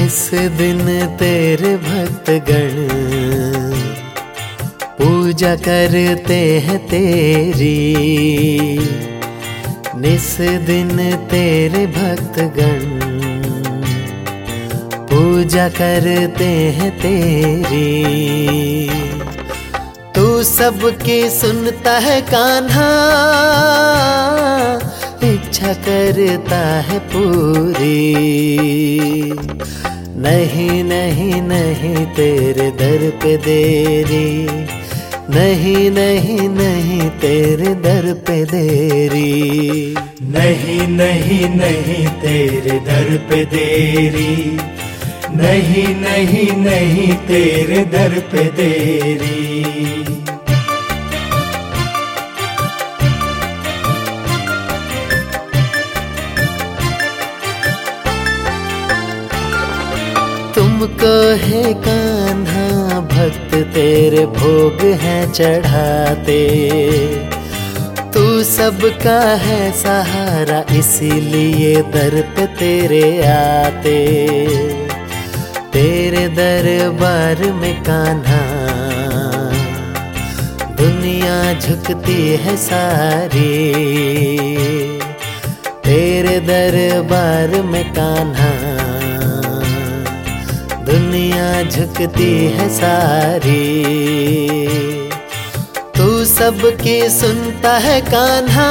निस दिन तेरे भक्तगण पूजा करते हैं तेरी। निस दिन तेरे भक्तगण पूजा करते हैं तेरी। तू सबकी सुनता है कान्हा, इच्छा करता है पूरी। नहीं नहीं नहीं तेरे दर पे देरी, नहीं नहीं नहीं तेरे दर पे देरी। नहीं नहीं नहीं तेरे दर पे देरी, नहीं नहीं नहीं तेरे दर पे देरी। तुमको है कान्हा भक्त तेरे भोग हैं चढ़ाते। तू सबका है सहारा इसीलिए दर पे तेरे आते। तेरे दरबार में कान्हा दुनिया झुकती है सारी। तेरे दरबार में कान्हा दुनिया झुकती है सारी। तू सबकी सुनता है कान्हा,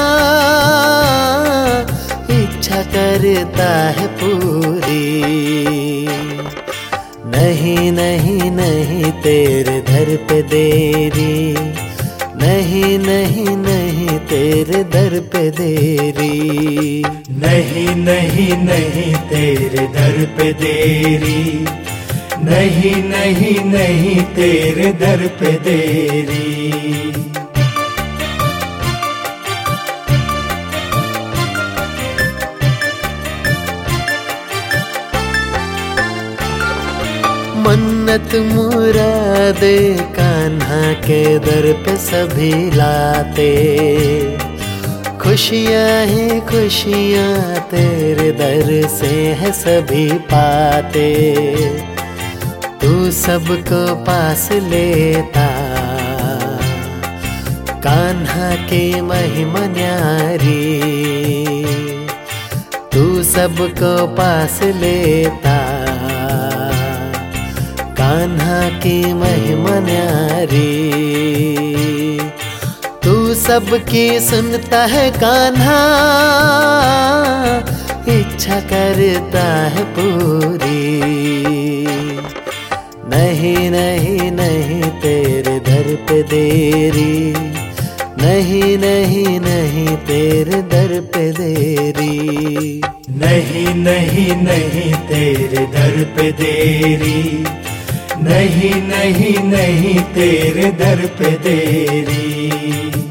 इच्छा करता है पूरी। नहीं नहीं नहीं तेरे दर पे देरी, नहीं नहीं नहीं तेरे दर पे देरी। नहीं नहीं नहीं तेरे दर पे देरी, नहीं नहीं नहीं तेरे दर पे देरी। मन्नत मुरादे कान्हा के दर पे सभी लाते। खुशियाँ ही खुशियाँ तेरे दर से है सभी पाते। तू सबको पास लेता कान्हा की महिमा न्यारी। तू सबको पास लेता कान्हा की महिमा न्यारी। तू सबकी सुनता है कान्हा, इच्छा करता है पूरी। नहीं नहीं नहीं तेरे दर पे देरी, नहीं नहीं नहीं तेरे दर पे देरी। नहीं नहीं नहीं तेरे दर पे देरी, नहीं नहीं नहीं तेरे दर पे देरी।